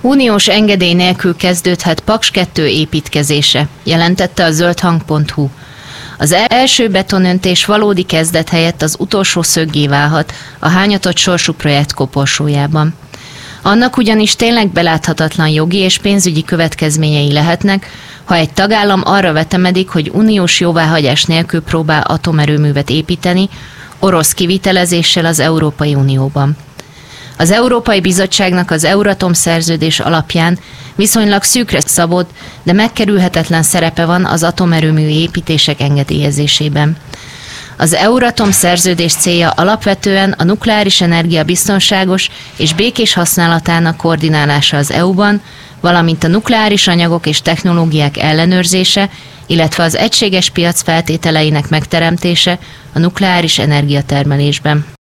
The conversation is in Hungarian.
Uniós engedély nélkül kezdődhet Paks 2 építkezése, jelentette a zöldhang.hu. Az első betonöntés valódi kezdet helyett az utolsó szöggé válhat a hányatott sorsú projekt koporsójában. Annak ugyanis tényleg beláthatatlan jogi és pénzügyi következményei lehetnek, ha egy tagállam arra vetemedik, hogy uniós jóváhagyás nélkül próbál atomerőművet építeni, orosz kivitelezéssel az Európai Unióban. Az Európai Bizottságnak az Euratom szerződés alapján viszonylag szűkre szabott, de megkerülhetetlen szerepe van az atomerőmű építések engedélyezésében. Az Euratom szerződés célja alapvetően a nukleáris energia biztonságos és békés használatának koordinálása az EU-ban, valamint a nukleáris anyagok és technológiák ellenőrzése, illetve az egységes piac feltételeinek megteremtése a nukleáris energiatermelésben.